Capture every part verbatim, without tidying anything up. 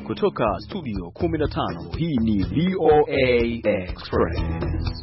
kutoka studio kumi na tano, hii ni V O A Express.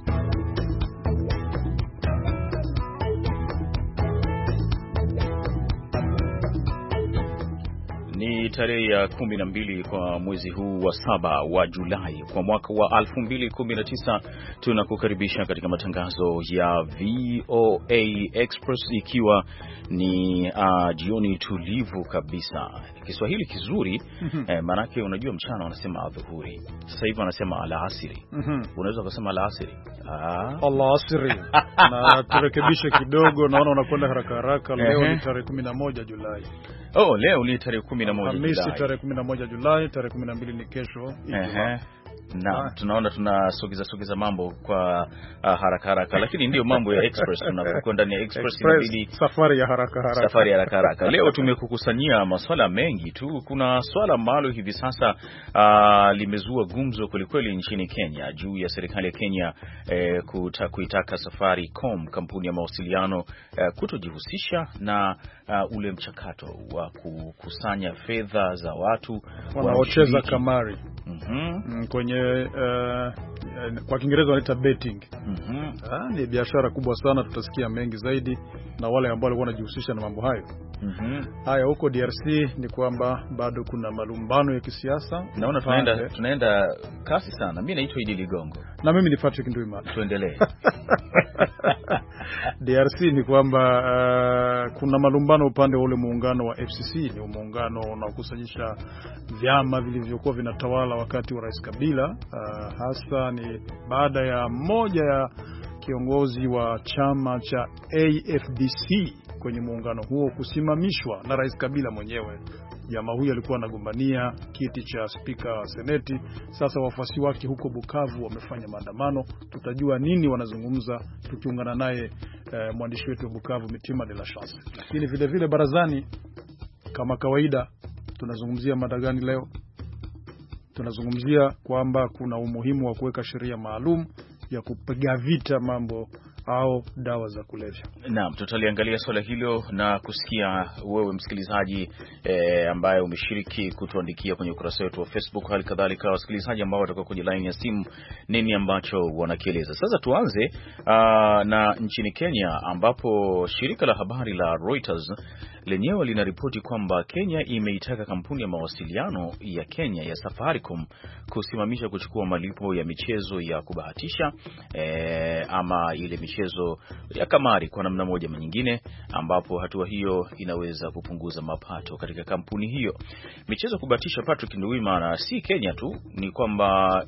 Ni tarehe ya kumi na mbili kwa mwezi huu wa saba wa Julai kwa mwaka wa elfu mbili kumi na tisa. Tunakukaribisha katika matangazo ya V O A Express ikiwa ni uh, jioni tulivu kabisa. Kiswahili kizuri mm -hmm. eh, manake unajua mchana wanasema adhuhuri. Sasa hivi wanasema alasiri. Mm -hmm. Unaweza kusema alasiri. Ah, alasiri. Na turekebishe kidogo, naona unakwenda haraka haraka. Leo uh -huh. ni tarehe kumi na moja Julai. Oh, leo ni tarehe kumi na moja Julai. Hamisi tarehe kumi na moja Julai, tarehe kumi na mbili ni kesho. Ehe. Na tunaona tunasogeza sogeza mambo kwa uh, haraka haraka, lakini ndio mambo ya Express. Tunapokuwa ndani ya Express inabidi safari ya haraka haraka. Safari ya haraka haraka. Leo tumekukusanyia masuala mengi tu. Kuna swala ambalo hivi sasa uh, limezua gumzo kwelikweli nchini Kenya juu ya serikali ya Kenya eh, kuitaka Safaricom, kampuni ya mawasiliano, eh, kutojihusisha na uh, ule mchakato wa kukusanya fedha za watu wanaocheza kamari. Mhm. Mm, kwenye uh, kwa Kiingereza wanaita betting. Mhm. Ah, ni biashara kubwa sana, tutasikia mengi zaidi na wale ambao walikuwa wanajihusisha na mambo hayo. Mhm. Haya, huko D R C ni kwamba bado kuna malumbano ya kisiasa. Naona tunaenda tunaenda kasi sana. Mimi naitwa Idi Ligongo. Na mimi ni Patrick Nduimana. Tuendelee. D R C ni kwamba uh, kuna malumbano upande wa ule muungano wa F C C, ni muungano unaokusanyisha vyama vilivyokuwa vinatawala wakati wa Rais Kabila. Uh, hasa ni baada ya mmoja ya kiongozi wa chama cha A F D C kwenye muungano huo kusimamishwa na Rais Kabila mwenyewe. Jamaa huyu alikuwa anagombania kiti cha spika wa Seneti. Sasa wafuasi wake huko Bukavu wamefanya maandamano. Tutajua nini wanazungumza tukiungana naye eh, mwandishi wetu wa Bukavu Mitima de la Chance. Lakini vile vile barazani, kama kawaida, tunazungumzia mada gani leo? Tunazungumzia kwamba kuna umuhimu wa kuweka sheria maalum ya kupiga vita mambo au dawa za kulevya. Naam, tutaliangalia swala hilo na kusikia wewe msikilizaji e, ambaye umeshiriki kutuandikia kwenye ukurasa wetu wa Facebook, hali kadhalika wasikilizaji ambao watakuwa kwenye line ya simu, nini ambacho wanakieleza. Sasa tuanze aa, na nchini Kenya ambapo shirika la habari la Reuters lenyewe linaripoti kwamba Kenya imeitaka kampuni ya mawasiliano ya Kenya ya Safaricom kusimamisha kuchukua malipo ya michezo ya kubahatisha e, ama ile michezo ya kamari kwa namna moja ama nyingine, ambapo hatua hiyo inaweza kupunguza mapato katika kampuni hiyo. Michezo kubahatisha, Patrick Nduwimana, si Kenya tu, ni kwamba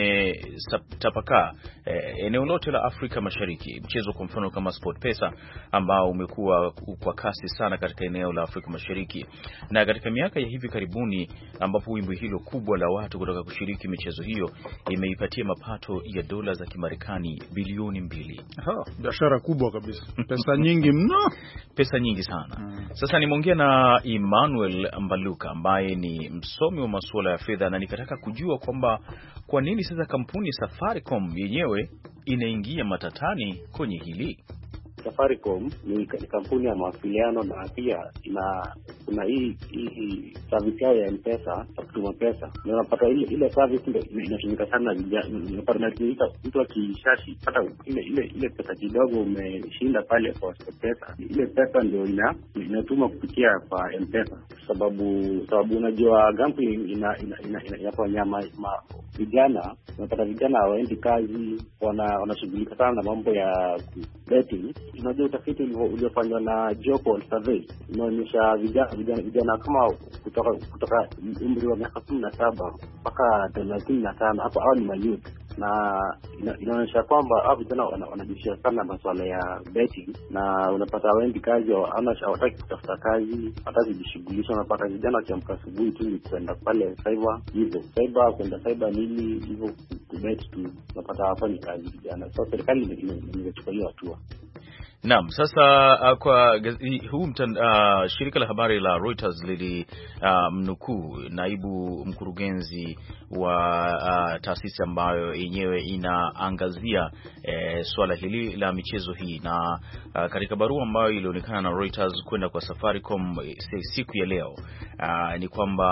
imetapakaa e, eneo lote la Afrika Mashariki. Mchezo kwa mfano kama SportPesa ambao umekuwa kwa kasi sana katika eneo la Afrika Mashariki, na katika miaka ya hivi karibuni ambapo wimbi hilo kubwa la watu kutoka kushiriki michezo hiyo imeipatia mapato ya dola za Kimarekani bilioni mbili. Ha, biashara kubwa kabisa. Pesa nyingi mno, pesa nyingi sana. Hmm. Sasa nimeongea na Emmanuel Mbaluka ambaye ni msomi wa masuala ya fedha, na nikataka kujua kwamba kwa nini sasa kampuni Safaricom yenyewe inaingia matatani kwenye hili. Safaricom ni kampuni ya mawasiliano na pia ina kuna hii hii service yao ya M-Pesa, kutuma pesa. Na unapata ile ile service ndio inatumika sana vijana. Unapata mtu akishashi hata ile ile ile pesa kidogo umeshinda pale kwa pesa. Ile pesa ndio ina inatuma kupitia kwa M-Pesa. Sababu sababu unajua gambling ina ina inafanya ina, vijana, unapata vijana hawaendi kazi, wana wanashughulika sana na mambo ya betting. Unajua utafiti uliofanywa na Geopol survey unaonyesha vijana vijana vijana kama kutoka kutoka umri wa miaka kumi na saba mpaka thelathini na tano, hapo hao ni mayouth, na inaonyesha kwamba hao vijana wanajishia sana na masuala ya betting, na unapata wengi kazi hawana, hawataki kutafuta kazi, hata kujishughulisha. Unapata vijana wakiamka asubuhi tu kwenda pale cyber, hivyo cyber kwenda cyber nini hivyo kubet tu, unapata hapa ni kazi vijana. Sasa serikali imechukua hiyo hatua. Naam, sasa uh, kwa huu uh, shirika la habari la Reuters lili uh, mnukuu naibu mkurugenzi wa uh, taasisi ambayo yenyewe inaangazia eh, swala hili la michezo hii, na uh, katika barua ambayo ilionekana na Reuters kwenda kwa Safaricom siku ya leo uh, ni kwamba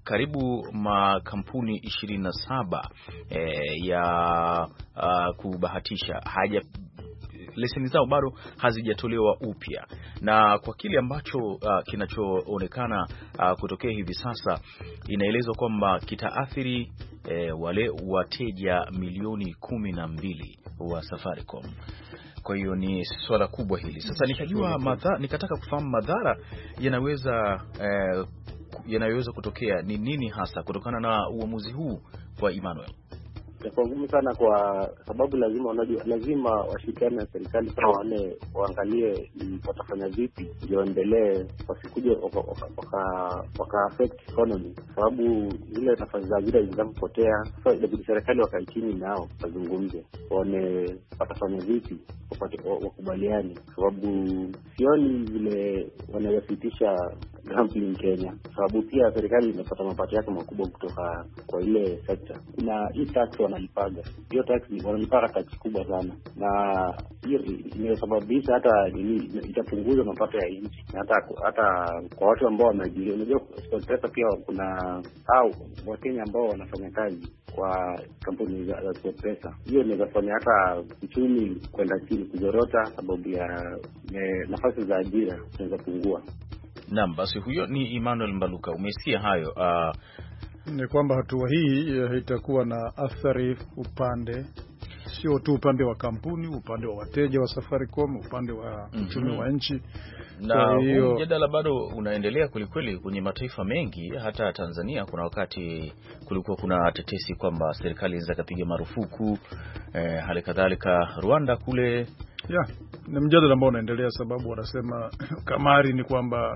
karibu makampuni ishirini na saba eh, ya uh, kubahatisha haja leseni zao bado hazijatolewa upya, na kwa kile ambacho uh, kinachoonekana uh, kutokea hivi sasa, inaelezwa kwamba kitaathiri eh, wale wateja milioni kumi na mbili wa Safaricom. Kwa hiyo ni swala kubwa hili. Sasa nikajua madhara, nikataka kufahamu madhara yanaweza eh, yanayoweza kutokea ni nini hasa kutokana na uamuzi huu kwa Emmanuel. Kwa ngumu sana, kwa sababu lazima wanajua, lazima washirikiane na serikali kwa wale waangalie watafanya vipi ndio endelee, wasikuje waka waka affect economy, sababu zile nafasi za ajira zinapotea. So inabidi serikali wakae chini nao wazungumze, waone watafanya vipi, wakubaliani, sababu sioni vile wanawasitisha gambling Kenya, sababu pia serikali inapata mapato yake makubwa kutoka kwa ile sector. Na hii tax wanalipaga, hiyo tax wanalipaga tax kubwa sana, na hiyo inasababisha hata itapunguza mapato ya nchi, hata hata kwa watu ambao wameajiriwa. Unajua SportPesa pia kuna au Wakenya ambao wanafanya kazi kwa kampuni za SportPesa. Hiyo inaweza fanya hata uchumi kwenda chini, kuzorota, sababu ya nafasi za ajira zinaweza pungua. Naam, basi huyo ni Emmanuel Mbaluka. Umesikia hayo. Uh, ni kwamba hatua hii itakuwa na athari upande, sio tu upande wa kampuni, upande wa wateja wa Safaricom, upande wa uchumi mm -hmm. wa nchi. Na hiyo mjadala bado unaendelea kulikweli kwenye mataifa mengi, hata Tanzania kuna wakati kulikuwa kuna tetesi kwamba serikali inaweza kupiga marufuku, eh, hali kadhalika Rwanda kule. Yeah, ni mjadala ambao unaendelea, sababu wanasema kamari ni kwamba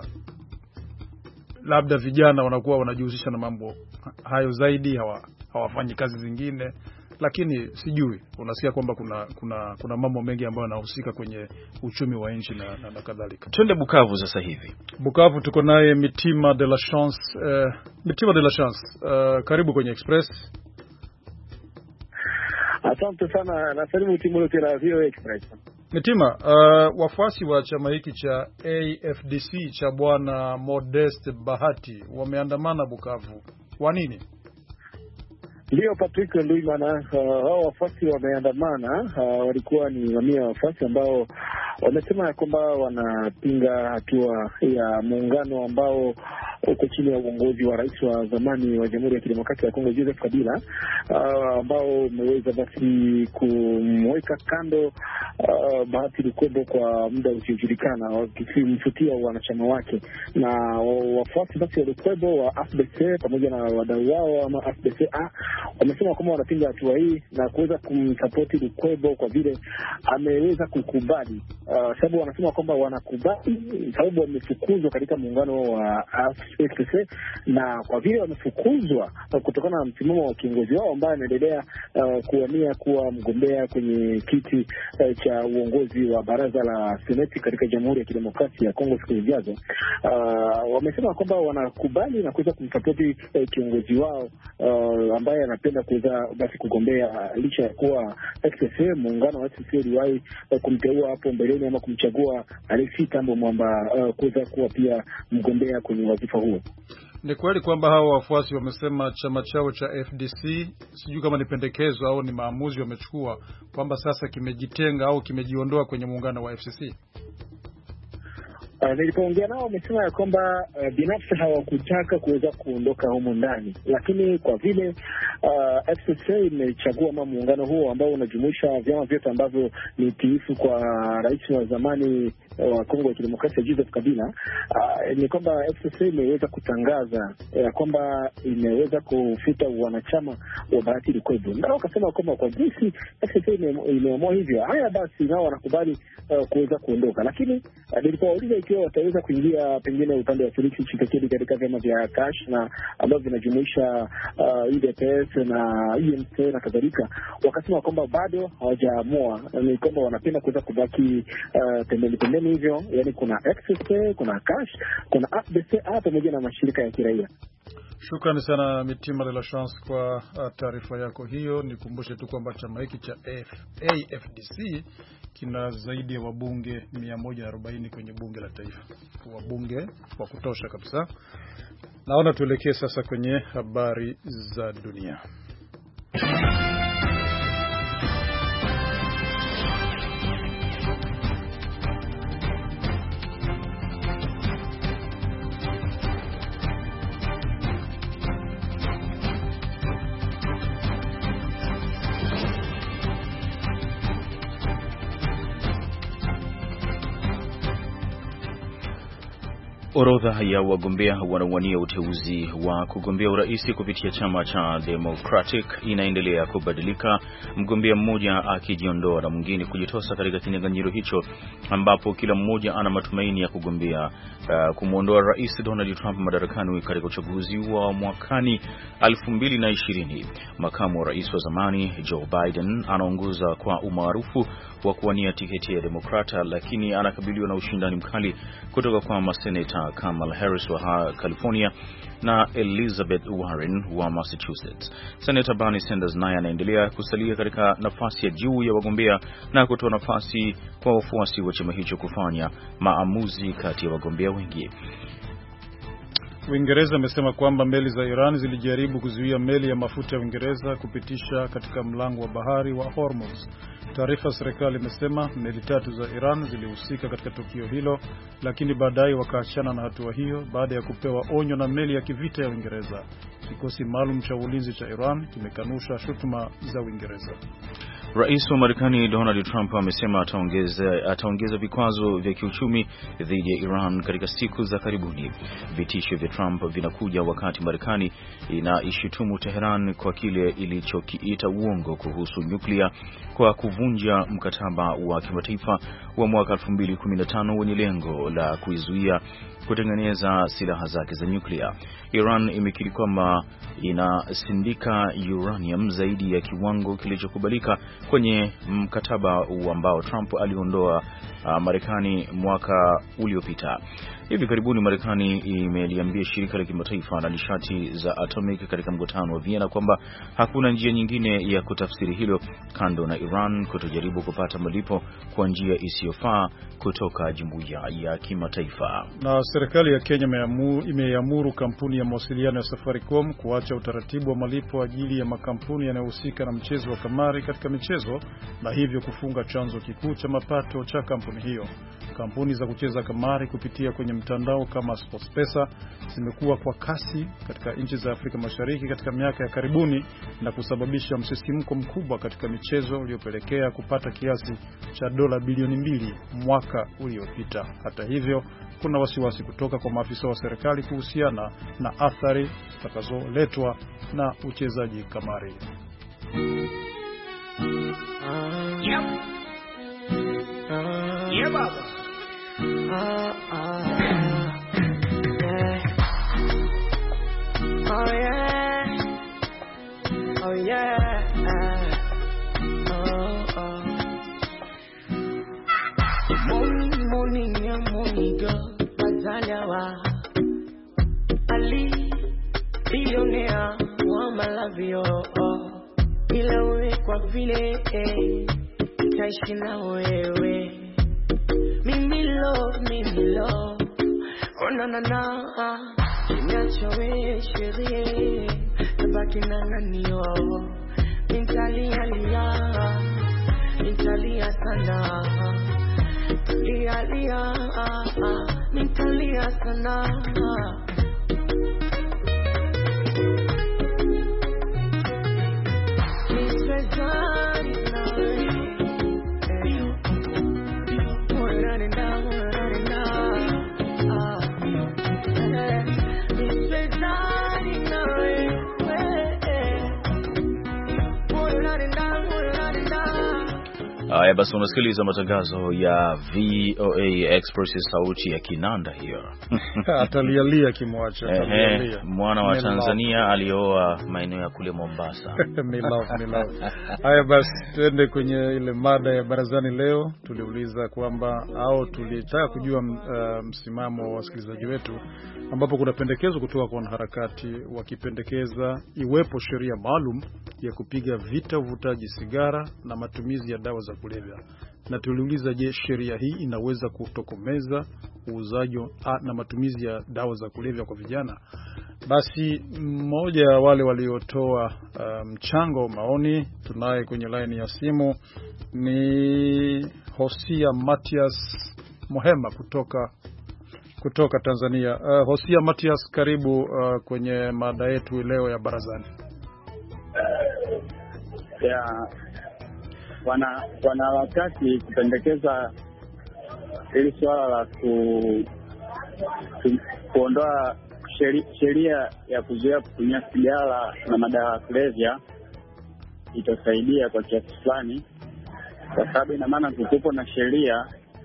labda vijana wanakuwa wanajihusisha na mambo hayo zaidi, hawa hawafanyi kazi zingine, lakini sijui, unasikia kwamba kuna kuna kuna mambo mengi ambayo yanahusika kwenye uchumi wa nchi na, na, na kadhalika. Twende Bukavu sasa hivi. Bukavu tuko naye Mitima de la Chance. Uh, Mitima de la Chance, uh, karibu kwenye Express. Asante sana, na salimu timu yote ya V O A Express. Mitima, uh, wafuasi wa chama hiki cha A F D C cha bwana Modeste Bahati wameandamana Bukavu. Kwa nini? Ndio Patrick Nduimana, hao uh, wafuasi wameandamana, uh, walikuwa ni mamia ya wafuasi ambao wamesema kwamba wanapinga hatua ya muungano ambao uko chini ya uongozi wa rais wa zamani wa Jamhuri ya Kidemokrasia ya Kongo Joseph Kabila, uh, ambao umeweza basi kumweka kando uh, Bahati Lukwebo kwa muda usiojulikana, wakimfutia wanachama wake. Na wafuasi basi wa Lukwebo wa A F D C pamoja na wadau wao ama A F D C A wamesema kwamba wanapinga hatua hii na kuweza kumsapoti Lukwebo kwa vile ameweza kukubali, uh, sababu wanasema kwamba wanakubali sababu wamefukuzwa katika muungano wa F C C, na kwa vile wamefukuzwa kutokana na msimamo wa kiongozi wao ambaye anaendelea uh, kuwania kuwa mgombea kwenye kiti uh, cha uongozi wa baraza la Seneti katika Jamhuri ya Kidemokrasia ya Kongo siku zijazo, uh, wamesema kwamba wanakubali na kuweza kumsapoti uh, kiongozi wao uh, ambaye anapenda kuweza basi kugombea, uh, licha ya kuwa F C C muungano wa F C C uliwahi uh, kumteua hapo mbeleni ama kumchagua Alexis Tambo Mwamba uh, kuweza kuwa pia mgombea kwenye wadhifa huo. Ni kweli kwamba hao wafuasi wamesema chama chao cha F D C, sijui kama ni pendekezo au ni maamuzi wamechukua, kwamba sasa kimejitenga au kimejiondoa kwenye muungano wa F C C? Uh, nilipoongea nao wamesema ya kwamba uh, binafsi hawakutaka kuweza kuondoka humo ndani, lakini kwa vile uh, F C C imechagua ma muungano huo ambao unajumuisha vyama vyote ambavyo ni tiifu kwa rais wa zamani wa Kongo ya Kidemokrasia Joseph Kabila, uh, ni kwamba F C C imeweza kutangaza ya uh, kwamba imeweza kufuta wanachama wa Bahati Lukwebo. Ndio wakasema kwamba kwa jinsi F C C imeamua hivyo, haya basi nao wanakubali uh, kuweza kuondoka. Lakini uh, nilipowauliza ikiwa wataweza kuingia pengine upande wa Felix Tshisekedi katika vyama vya Kash na ambavyo vinajumuisha uh, U D P S na U M C na kadhalika, wakasema kwamba bado hawajaamua, ni kwamba wanapenda kuweza kubaki uh, pembeni pembeni hivyo, yani kuna F C C, kuna Kash, kuna A F D C pamoja na mashirika ya kiraia. Shukrani sana Mitima de la Chance kwa taarifa yako hiyo. Nikumbushe tu kwamba chama hiki cha A F D C kina zaidi ya wabunge mia moja arobaini kwenye bunge la taifa, wabunge wa kutosha kabisa. Naona tuelekee sasa kwenye habari za dunia. Orodha ya wagombea wanaowania uteuzi wa kugombea urais kupitia chama cha Democratic inaendelea kubadilika, mgombea mmoja akijiondoa na mwingine kujitosa katika kinyang'anyiro hicho, ambapo kila mmoja ana matumaini ya kugombea uh, kumuondoa Rais Donald Trump madarakani katika uchaguzi wa mwakani elfu mbili na ishirini. Makamu wa rais wa zamani Joe Biden anaongoza kwa umaarufu wa kuwania tiketi ya Demokrata, lakini anakabiliwa na ushindani mkali kutoka kwa maseneta Kamala Harris wa California na Elizabeth Warren wa Massachusetts. Senator Bernie Sanders naye anaendelea kusalia katika nafasi ya juu ya wagombea na kutoa nafasi kwa wafuasi wa chama hicho kufanya maamuzi kati ya wagombea wengi. Uingereza imesema kwamba meli za Iran zilijaribu kuzuia meli ya mafuta ya Uingereza kupitisha katika mlango wa bahari wa Hormuz. Taarifa serikali imesema meli tatu za Iran zilihusika katika tukio hilo, lakini baadaye wakaachana na hatua hiyo baada ya kupewa onyo na meli ya kivita ya Uingereza. Kikosi maalum cha ulinzi cha Iran kimekanusha shutuma za Uingereza. Rais wa Marekani Donald Trump amesema ataongeza ataongeza vikwazo vya kiuchumi dhidi ya Iran katika siku za karibuni. Vitisho vya Trump vinakuja wakati Marekani inaishutumu Tehran kwa kile ilichokiita uongo kuhusu nyuklia kwa kuvunja mkataba wa kimataifa wa mwaka elfu mbili kumi na tano wenye lengo la kuizuia kutengeneza silaha zake za nyuklia. Iran imekiri kwamba inasindika uranium zaidi ya kiwango kilichokubalika kwenye mkataba ambao Trump aliondoa uh, Marekani mwaka uliopita. Hivi karibuni Marekani imeliambia shirika la kimataifa la nishati za atomic katika mkutano wa Vienna kwamba hakuna njia nyingine ya kutafsiri hilo kando na Iran kutojaribu kupata malipo kwa njia isiyofaa kutoka jumuiya ya kimataifa. Na serikali ya Kenya imeamuru kampuni ya mawasiliano ya Safaricom kuacha utaratibu wa malipo ajili ya makampuni yanayohusika na mchezo wa kamari katika michezo, na hivyo kufunga chanzo kikuu cha mapato cha kampuni hiyo. Kampuni za kucheza kamari kupitia kwenye mtandao kama SportsPesa zimekuwa kwa kasi katika nchi za Afrika Mashariki katika miaka ya karibuni na kusababisha msisimko mkubwa katika michezo uliopelekea kupata kiasi cha dola bilioni mbili mwaka uliopita. Hata hivyo, kuna wasiwasi kutoka kwa maafisa wa serikali kuhusiana na athari zitakazoletwa na uchezaji kamari. Yep. Uh, yeah, baba. Uh, uh, yeah. Oh yeah. Oh yeah. Oh oh. Morning, morning, yeah, morning, girl. Bazaliawa. Ali, billionaire, wa malavio. Oh. Ila uwe kwa vile, eh. Taishi na wewe. Mimi love, mimi love. Oh na na na. Niacha wewe sherie. Tabaki na nani yo. Nitalia lia. Nitalia sana. Lia lia. Nitalia sana. Haya basi, unasikiliza matangazo ya V O A Express, sauti ya kinanda hiyo. Atalialia kimwacha, atalialia. Mwana wa Tanzania alioa maeneo ya kule Mombasa. Me love, me love. Haya basi, tuende kwenye ile mada ya barazani leo. Tuliuliza kwamba au tulitaka kujua uh, msimamo wa wasikilizaji wetu, ambapo kuna pendekezo kutoka kwa wanaharakati wakipendekeza iwepo sheria maalum ya kupiga vita uvutaji sigara na matumizi ya dawa za kulevya, na tuliuliza, je, sheria hii inaweza kutokomeza uuzaji na matumizi ya dawa za kulevya kwa vijana? Basi mmoja ya wale waliotoa mchango um, maoni tunaye kwenye line ya simu ni Hosia Matias Mohema kutoka kutoka Tanzania. Uh, Hosia Matias, karibu uh, kwenye mada yetu leo ya barazani. Ya wana wana wakati kupendekeza ili swala la ku, ku kuondoa sheria ya kuzuia kutumia sigara na madawa ya kulevya itasaidia kwa kiasi fulani, kwa sababu ina maana kukipo na sheria,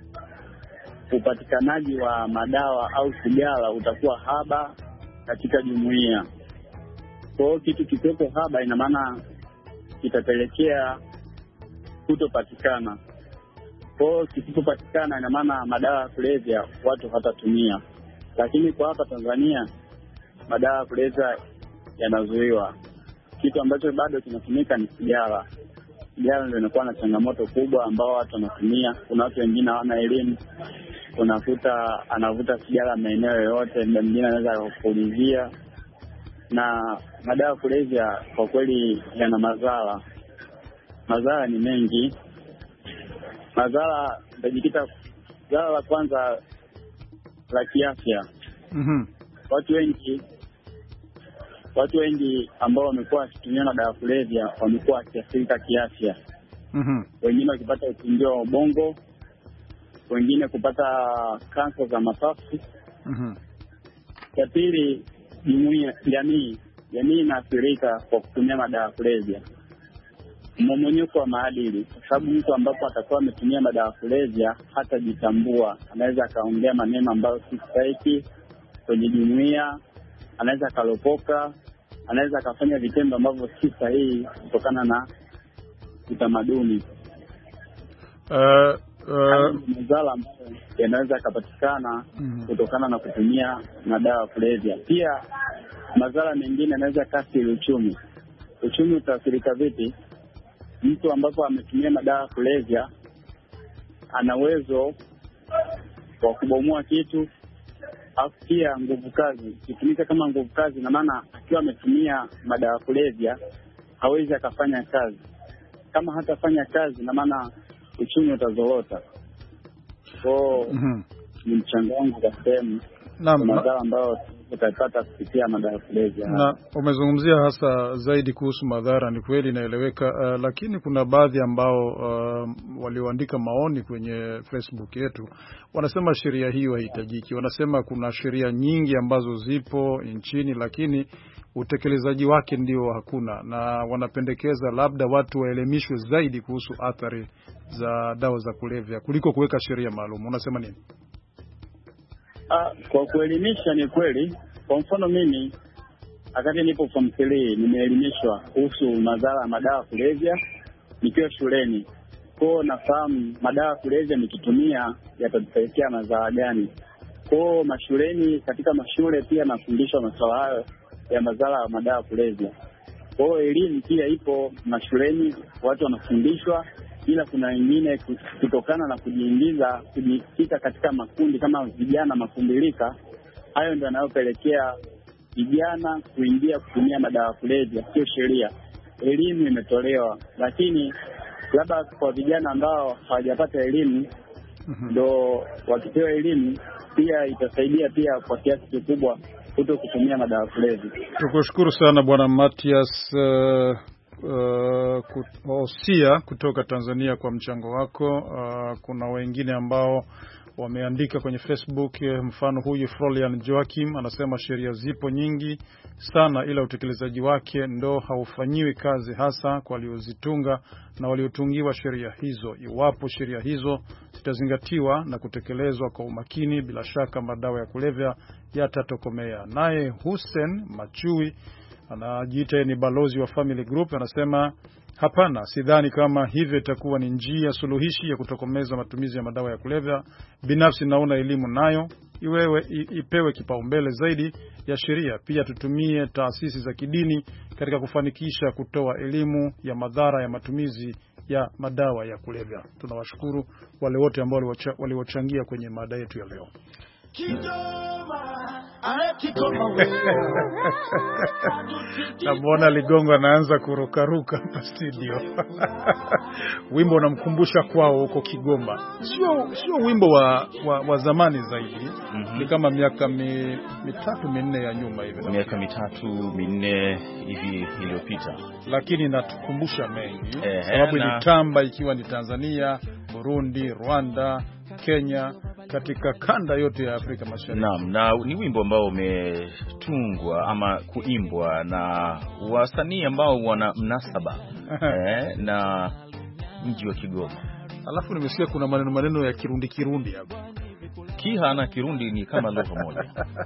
upatikanaji wa madawa au sigara utakuwa haba katika jumuiya. Kwa hiyo kitu kikiwepo haba, ina maana itapelekea kutopatikana. Kwa hiyo kisipopatikana, ina maana madawa ya kulevya watu hatatumia. Lakini kwa hapa Tanzania madawa ya kulevya yanazuiwa. Kitu ambacho bado kinatumika ni sigara. Sigara ndio inakuwa na changamoto kubwa ambao watu wanatumia. Kuna watu wengine hawana elimu. Unakuta anavuta sigara maeneo yote, ndio mwingine anaweza kuulizia. Na madawa ya kulevya kwa kweli yana madhara. Madhara ni mengi. Madhara ndajikita zara la kwanza la kiafya. Mhm. Watu wengi watu wengi ambao wamekuwa wakitumia madawa ya kulevya wamekuwa wakiathirika kiafya. Mhm. Wengine wakipata ugonjwa wa ubongo, wengine kupata kansa za mapafu. Mhm. Ya pili, jumuiya, jamii, jamii inaathirika kwa kutumia madawa ya kulevya. Mmomonyoko wa maadili, kwa sababu mtu ambapo atakuwa ametumia madawa ya kulevya hata jitambua, anaweza akaongea maneno ambayo si sahihi kwenye jumuiya, anaweza akalopoka, anaweza akafanya vitendo ambavyo si sahihi kutokana na utamaduni. Uh, uh, madhara ambayo yanaweza kupatikana mm. kutokana na kutumia madawa ya kulevya. Pia madhara mengine yanaweza kaathiri uchumi. Uchumi utaathirika vipi? Mtu ambapo ametumia madawa ya kulevya ana uwezo wa kubomoa kitu, au pia nguvu kazi. Kitumika kama nguvu kazi, na maana akiwa ametumia madawa ya kulevya hawezi akafanya kazi. Kama hatafanya kazi, na maana uchumi utazorota. Kwa mhm. ni mchango wangu kwa sehemu na madhara ambayo utapata kupitia madawa ya kulevya. Na umezungumzia hasa zaidi kuhusu madhara, ni kweli inaeleweka, uh, lakini kuna baadhi ambao uh, walioandika maoni kwenye Facebook yetu wanasema sheria hiyo haihitajiki. Wanasema kuna sheria nyingi ambazo zipo nchini, lakini utekelezaji wake ndio hakuna, na wanapendekeza labda watu waelimishwe zaidi kuhusu athari za dawa za kulevya kuliko kuweka sheria maalum. Unasema nini? Ah, kwa kuelimisha ni kweli. Kwa mfano mimi wakati nipo form three nimeelimishwa kuhusu madhara ya madawa ya kulevya nikiwa shuleni. Kwa nafahamu madawa ya kulevya nikitumia yatatupelekea madhara gani. Kwa mashuleni, katika mashule pia nafundishwa masuala hayo ya madhara ya madawa ya kulevya. Kwa elimu pia ipo mashuleni, watu wanafundishwa, ila kuna wengine kutokana na kujiingiza kujikita katika makundi kama vijana makundilika, hayo ndio yanayopelekea vijana kuingia kutumia madawa ya kulevya. Sio sheria, elimu imetolewa, lakini labda kwa vijana ambao hawajapata elimu ndio wakipewa elimu pia itasaidia pia kwa kiasi kikubwa kuto kutumia madawa ya kulevya. Tukushukuru sana Bwana Matias uh... Uh, Hosia kutoka Tanzania kwa mchango wako. Uh, kuna wengine ambao wameandika kwenye Facebook, mfano huyu Florian Joachim anasema sheria zipo nyingi sana, ila utekelezaji wake ndo haufanyiwi kazi, hasa kwa waliozitunga na waliotungiwa sheria hizo. Iwapo sheria hizo zitazingatiwa na kutekelezwa kwa umakini, bila shaka madawa ya kulevya yatatokomea. Naye Hussein Machui anajiita ni balozi wa Family Group, anasema hapana, sidhani kama hivyo itakuwa ni njia suluhishi ya kutokomeza matumizi ya madawa ya kulevya. Binafsi naona elimu nayo iwewe ipewe kipaumbele zaidi ya sheria. Pia tutumie taasisi za kidini katika kufanikisha kutoa elimu ya madhara ya matumizi ya madawa ya kulevya. Tunawashukuru wale wote ambao waliochangia kwenye mada yetu ya leo. Namuona Ligongo anaanza kurukaruka hapa studio. Wimbo unamkumbusha kwao huko Kigoma. Sio sio wimbo wa, wa, wa zamani zaidi. Mm-hmm. Ni kama miaka mi, mitatu minne ya nyuma hivi. Miaka mitatu minne hivi iliyopita. Lakini natukumbusha mengi. Eh, sababu na... ilitamba ikiwa ni Tanzania, Burundi, Rwanda, Kenya, katika kanda yote ya Afrika Mashariki. Naam, na ni wimbo ambao umetungwa ama kuimbwa na wasanii ambao wana mnasaba eh, na mji wa Kigoma. Alafu nimesikia kuna maneno maneno ya Kirundi Kirundi hapo. Kiha na Kirundi ni kama lugha moja.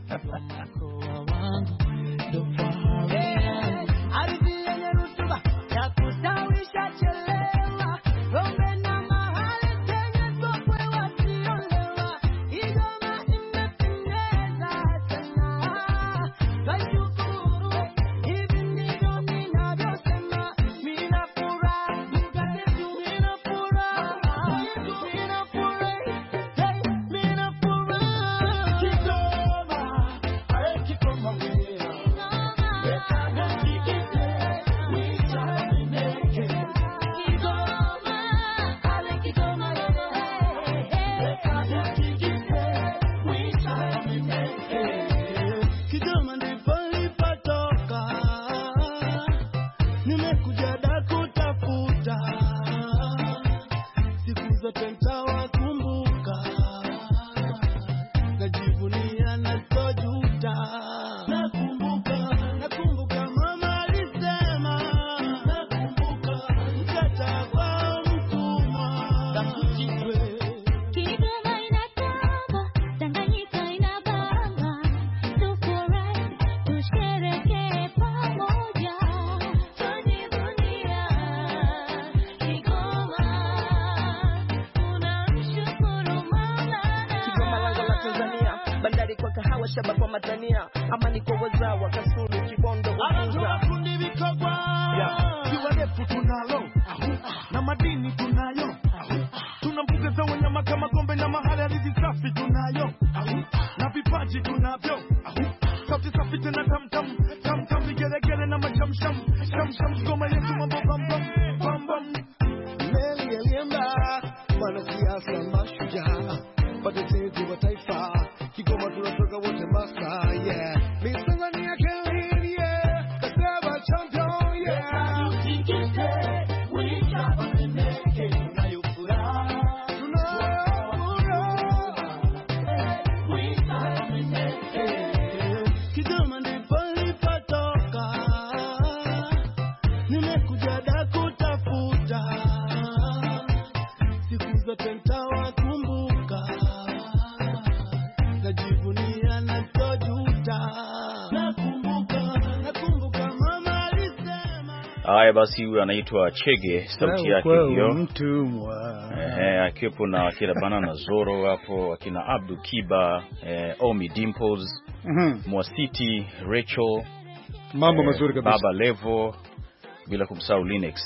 Haya basi, huyu anaitwa Chege, sauti yake hiyo mtumwa. Eh, akiwepo na akina Banana Zoro hapo, akina Abdu Kiba, eh, Omi Dimples, mm-hmm. Mwasiti, Rachel, mambo eh, mazuri kabisa. Baba Levo, bila kumsahau Linux.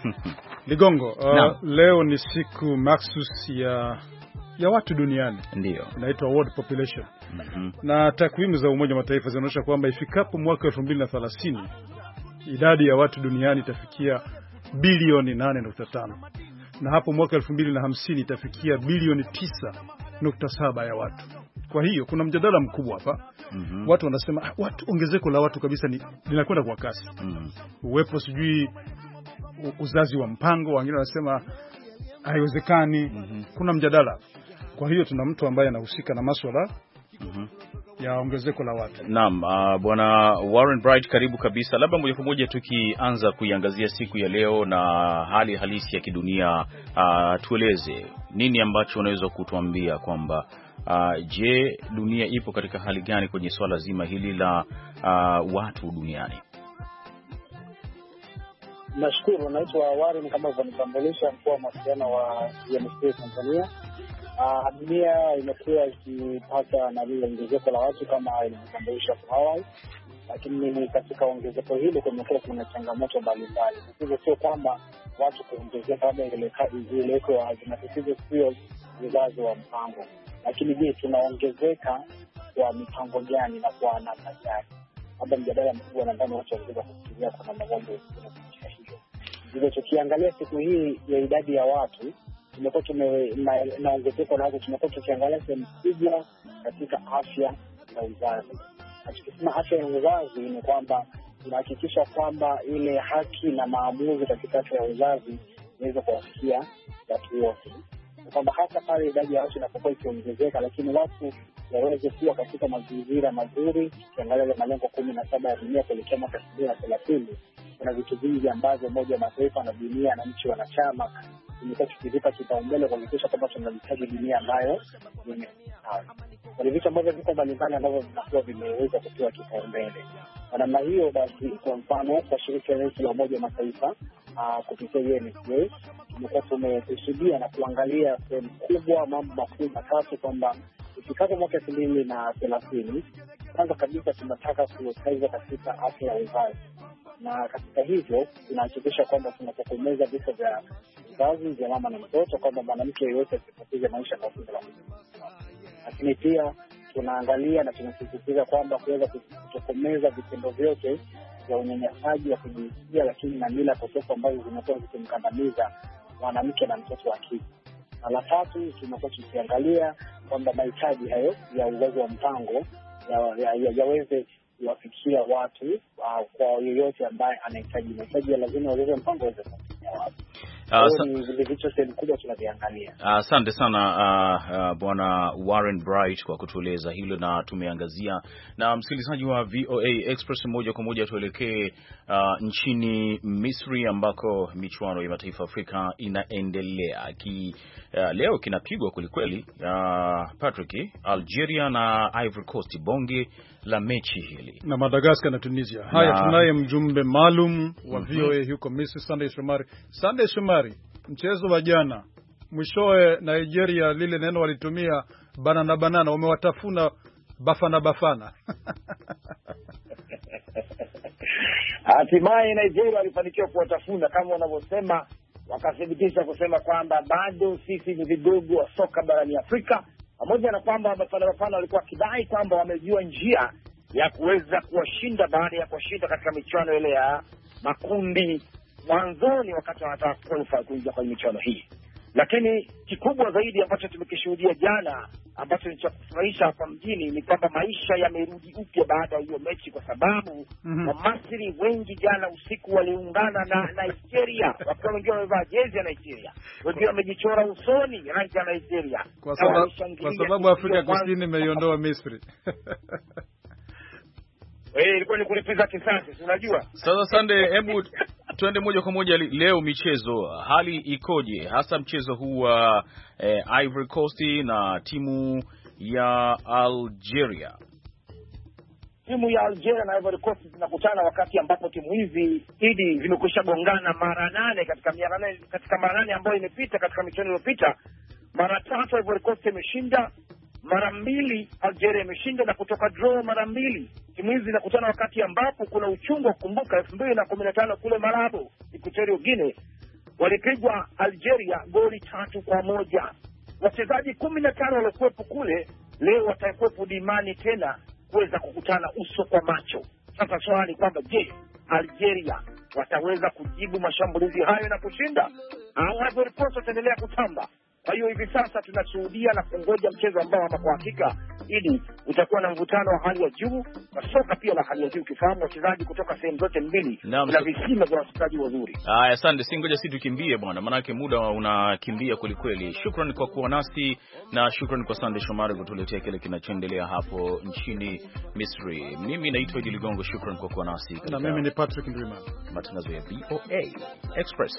Ligongo, uh, leo ni siku maxus ya ya watu duniani. Ndio. Inaitwa World Population. Mm-hmm. Na takwimu za Umoja wa Mataifa zinaonyesha kwamba ifikapo mwaka elfu mbili na thelathini idadi ya watu duniani itafikia bilioni nane nukta tano. Na hapo mwaka elfu mbili na hamsini itafikia bilioni tisa nukta saba ya watu. Kwa hiyo kuna mjadala mkubwa hapa. Mm-hmm. Watu wanasema ah, watu ongezeko la watu kabisa ni linakwenda kwa kasi. Mm-hmm. Uwepo sijui uzazi wa mpango, wengine wanasema haiwezekani. Mm-hmm. Kuna mjadala. Kwa hiyo tuna mtu ambaye anahusika na masuala mm-hmm. ya ongezeko la watu. Naam, uh, bwana Warren Bright, karibu kabisa. Labda moja kwa moja tukianza kuiangazia siku ya leo na hali halisi ya kidunia, uh, tueleze nini ambacho unaweza kutuambia kwamba uh, je, dunia ipo katika hali gani kwenye swala zima hili la uh, watu duniani? Nashukuru, naitwa Warren kama ulivyonitambulisha, mkuu wa mawasiliano wa U N S C Tanzania. Uh, dunia imekuwa ikipata na lile ongezeko la watu kama ilivyotambulisha hapo awali. lakini katika ongezeko hili kumekuwa kuna changamoto mbalimbali. Hivyo sio kwamba watu kuongezeka labda ilewekwa zinatatizo sio uzazi wa mpango, lakini je, tunaongezeka kwa mipango gani na kwa namna gani? Labda mjadala mkubwa na ndani watu waweza kufikiria kwa namna gani kufikia hivyo. Hivyo tukiangalia siku hii ya idadi ya watu tumekuwa tume na ongezeko la watu, tumekuwa tukiangalia sehemu kubwa katika afya na uzazi. Tukisema afya ya uzazi ni kwamba tunahakikisha kwamba ile haki na maamuzi katika afya ya uzazi inaweza kuwafikia watu wote, kwamba hata pale idadi ya watu inapokuwa ikiongezeka, lakini watu waweze kuwa katika mazingira mazuri. Tukiangalia ile malengo kumi na saba ya dunia kuelekea mwaka elfu mbili na thelathini, kuna vitu vingi ambavyo Umoja wa Mataifa na dunia na nchi wanachama imekuwa tukivipa kipaumbele kuhakikisha kwamba tunahitaji dunia ambayo imesawa. Kuna vitu ambavyo viko mbalimbali ambavyo vinakuwa vimeweza kupewa kipaumbele. Kwa namna hiyo basi, kwa mfano kwa shirika letu la Umoja wa Mataifa kupitia U N S A tumekuwa tumekusudia na kuangalia sehemu kubwa mambo makuu matatu, kwamba ifikapo mwaka elfu mbili na thelathini kwanza kabisa tunataka kuwekeza katika afya ya uzazi, na katika hivyo tunahakikisha kwamba tunatokomeza vifo vya uzazi vya mama na mtoto, kwamba mwanamke yeyote asipoteze maisha kwa sababu. Lakini pia tunaangalia na tunasisitiza kwamba kuweza kutokomeza vitendo vyote vya unyanyasaji wa kijinsia, lakini na mila potofu ambazo zimekuwa zikimkandamiza mwanamke na mtoto wa kike. Na la tatu, tumekuwa tukiangalia kwamba mahitaji hayo ya uzazi wa mpango yaweze ya, ya kuwafikia watu uh, kwa yoyote ambaye anahitaji mahitaji ya lazima uzazi wa mpango waweze kufikia watu. Asante uh, sana uh, uh, Bwana Warren Bright kwa kutueleza hilo, na tumeangazia. Na msikilizaji wa V O A Express, moja kwa moja tuelekee uh, nchini Misri ambako michuano ya mataifa Afrika inaendelea. Ki, uh, leo kinapigwa kwelikweli uh, Patrick, Algeria na Ivory Coast, bonge la mechi hili, na Madagascar na Tunisia. Haya, na tunaye mjumbe maalum wa V O A huko Misri, Sunday Shomari. Sunday Shomari, mchezo wa jana mwishowe Nigeria lile neno walitumia banana banana, umewatafuna bafana bafana. Hatimaye Nigeria walifanikiwa kuwatafuna kama wanavyosema, wakathibitisha kusema kwamba bado sisi ni vigogo wa soka barani Afrika, pamoja na kwamba bafana bafana walikuwa kidai kwamba wamejua njia ya kuweza kuwashinda baada ya kuwashinda katika michuano ile ya makundi mwanzoni wakati wanataka qualify kuingia kwenye michuano hii. Lakini kikubwa zaidi ambacho tumekishuhudia jana, ambacho ni cha kufurahisha hapa mjini, ni kwamba maisha yamerudi upya baada ya hiyo mechi, kwa sababu mm-hmm. Wamasri wengi jana usiku waliungana na Nigeria, wakiwa wengine wamevaa jezi ya Nigeria, wengine wamejichora usoni rangi ya Nigeria, kwa sababu kwa sababu Afrika Kusini imeiondoa Misri. Eh, ilikuwa ni kulipiza kisasi, unajua. Sasa Sunday, hebu tuende moja kwa moja leo michezo, hali ikoje hasa mchezo huu wa eh, Ivory Coast na timu ya Algeria? Timu ya Algeria na Ivory Coast zinakutana wakati ambapo timu hizi hidi zimekwisha gongana mara nane katika mara nane katika mara nane ambayo imepita katika michuano iliyopita. Mara tatu Ivory Coast imeshinda, mara mbili Algeria imeshinda, na kutoka draw mara mbili. Timu hizi zinakutana wakati ambapo kuna uchungu. Kumbuka elfu mbili na kumi na tano kule Malabo, Equatorial Guinea, walipigwa Algeria goli tatu kwa moja. Wachezaji kumi na tano waliokuwepo kule leo watakuwepo dimani tena kuweza kukutana uso kwa macho. Sasa swali kwamba je, Algeria wataweza kujibu mashambulizi hayo na kushinda, au Ivory Coast wataendelea kutamba? Kwa hiyo hivi sasa tunashuhudia na kungoja mchezo ambao kwa hakika ili utakuwa na mvutano wa hali ya juu, na soka pia la hali ya juu, kifahamu wachezaji kutoka sehemu zote mbili na visima vya wachezaji wazuri. Haya, asante, singoja si tukimbie bwana, manake muda unakimbia kwelikweli. Shukrani kwa kuwa nasi, na shukrani kwa Sunday Shomari kutuletea kile kinachoendelea hapo nchini Misri. Mimi naitwa Idi Ligongo, shukrani kwa kuwa nasi. Na mimi ni Patrick Ndwimana. Matangazo ya V O A Express.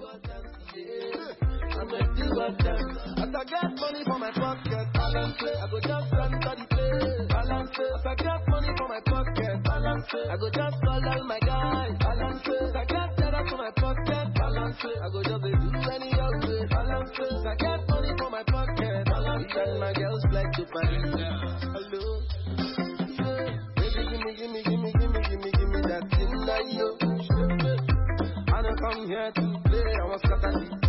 I'm a do of them. As I get money for my pocket, balance it. I go just run to the place, balance it. As I get money for my pocket, balance it. I go just call all my guys, balance it. As I get cheddar for my pocket, balance it. I go just do any old way, balance it. As I get money for my pocket, balance it. And my girls like to balance it. Hello, baby, give me, give me, give me, give me. yo. I don't come here to play, I was scatter the